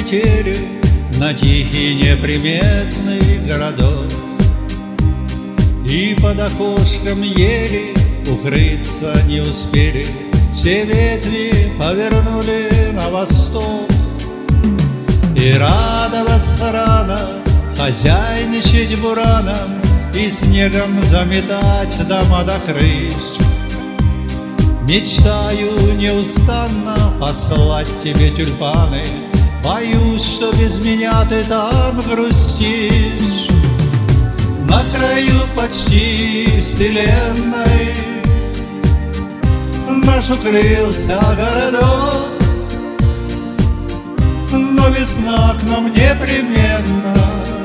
улетели на тихий неприметный городок. И под окошком ели укрыться не успели, все ветви повернули на восток. И радоваться рано, хозяйничать бураном и снегом заметать дома до крыш. Мечтаю неустанно послать тебе тюльпаны, боюсь, что без меня ты там грустишь. На краю почти вселенной наш укрылся городок, но весна к нам непременно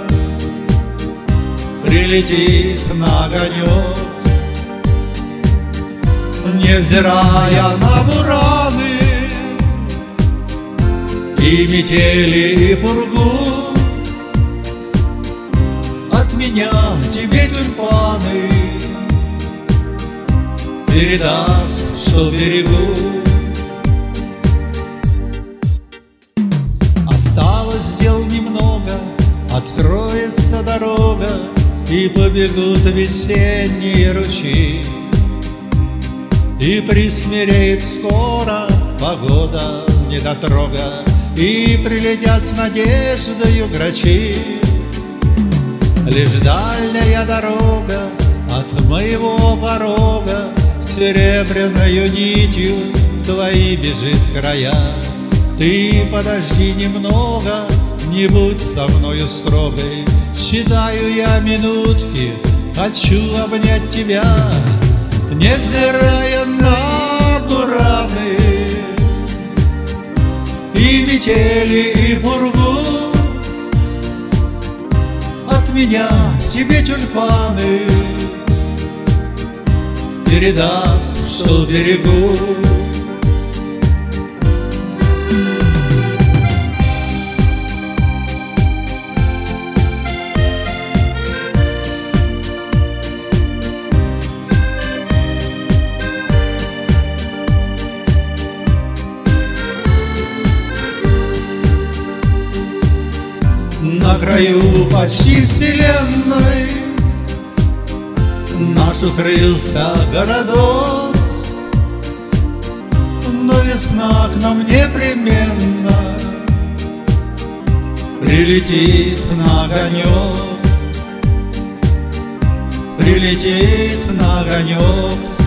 прилетит на огонек. Невзирая на бураны и метели, и пургу, от меня тебе тюльпаны передаст, что берегу. Осталось дел немного, откроется дорога, и побегут весенние ручьи. И присмиреет скоро погода недотрога, и прилетят с надеждою грачи. Лишь дальняя дорога от моего порога серебряною нитью в твои бежит края. Ты подожди немного, не будь со мною строгой, считаю я минутки, хочу обнять тебя. Невзирая на бураны и метели, и пургу, от меня тебе тюльпаны передаст, что берегу. На краю почти вселенной наш укрылся городок, но весна к нам непременно прилетит на огонек, прилетит на огонек.